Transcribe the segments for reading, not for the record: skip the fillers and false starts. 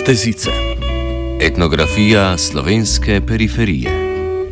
Stezice. Etnografija slovenske periferije.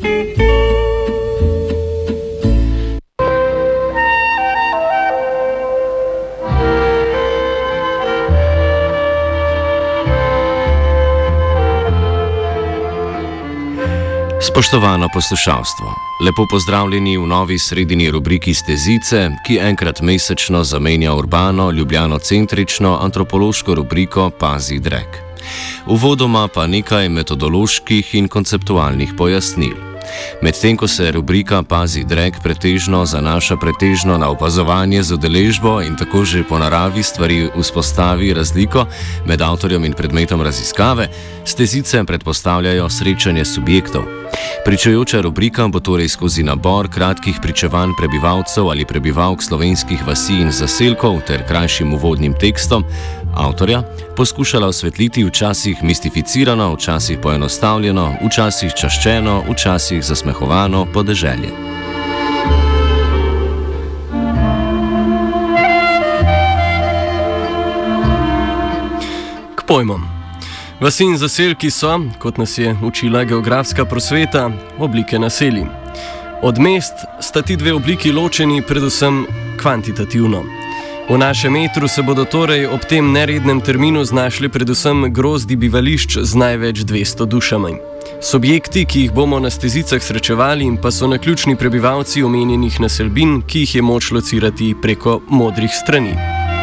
Spoštovano poslušalstvo, lepo pozdravljeni v novi sredini rubriki Stezice, ki enkrat mesečno zamenja urbano, ljubljanocentrično antropološko rubriko Pazi drek. Uvodoma pa nekaj metodoloških in konceptualnih pojasnil. Medtem ko se rubrika Pazi drek pretežno zanaša na opazovanje z udeležbo in tako že po naravi stvari vzpostavi razliko med avtorjem in predmetom raziskave, Stezice predpostavljajo srečanje subjektov. Pričujoča rubrika bo torej skozi nabor kratkih pričevanj prebivalcev ali prebivalk slovenskih vasi in zaselkov ter krajšim uvodnim tekstom avtorja poskušala osvetliti včasih mistificirano, včasih poenostavljeno, včasih čaščeno, včasih zasmehovano podeželje. K pojmom. Vasi in zaselki so, kot nas je učila geografska prosveta, oblike naselij. Od mest sta ti dve obliki ločeni predvsem kvantitativno. V našem metru se bodo torej ob tem nerednem terminu znašli predvsem grozdi bivališč z največ 200 dušami. Subjekti, ki jih bomo na stezicah srečevali, pa so naključni prebivalci omenjenih naselbin, ki jih je moč locirati preko modrih strani.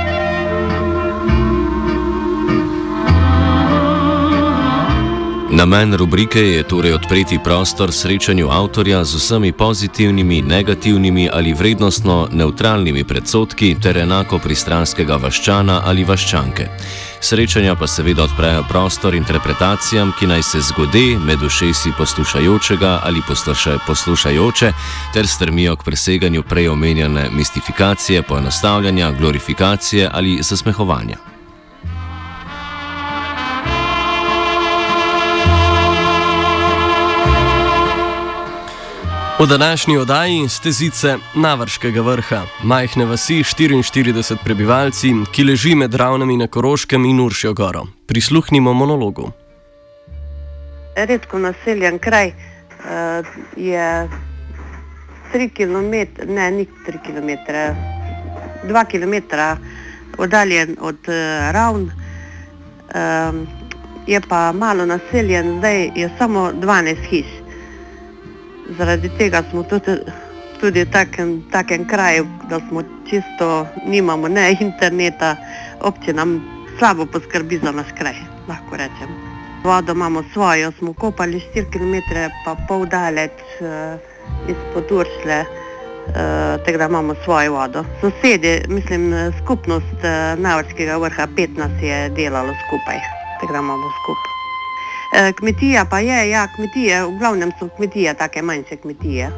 Namen rubrike je torej odpreti prostor srečanju avtorja z vsemi pozitivnimi, negativnimi ali vrednostno neutralnimi predsodki ter enako pristranskega vaščana ali vaščanke. Srečanja pa seveda odprejo prostor interpretacijam, ki naj se zgode med ušesi poslušajočega ali poslušajoče ter strmijo k preseganju prej omenjene mistifikacije, poenostavljanja, glorifikacije ali zasmehovanja. V današnji oddaji Stezice Navrškega vrha, majhne vasi 44 prebivalci, ki leži med Ravnami na Koroškem in Uršjo goro. Prisluhnimo monologu. Redko naseljen kraj je 3 km, ne, ni 3 km, 2 km oddaljen od Ravn, je pa malo naseljen, zdaj je samo 12 hiš. Zaradi tega smo tudi v takem kraju, da smo čisto, nimamo ne interneta, občina slabo poskrbi za naš kraj, lahko rečem. Vodo imamo svojo, smo kopali 4 km pa pol daleč izpod Uršlje, tako da imamo svojo vodo. Sosedi, mislim, skupnost Navrškega vrha 5 nas je delalo skupaj, tako da imamo skupaj. Kmetija pa je, ja, kmetije, v glavnem so kmetije, take manjše kmetije.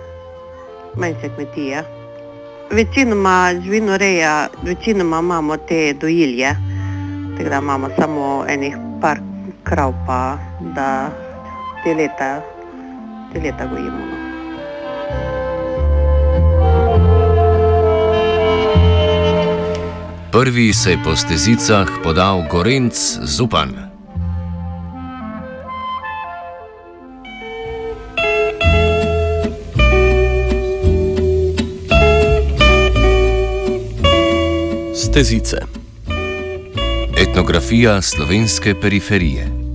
Večinoma živinoreja, večinoma imamo te dojilje, tako da imamo samo enih par krav pa, da te leta gojimo. Prvi se je po stezicah podal Gorenc Zupan. Stezice. Etnografija slovenske periferije.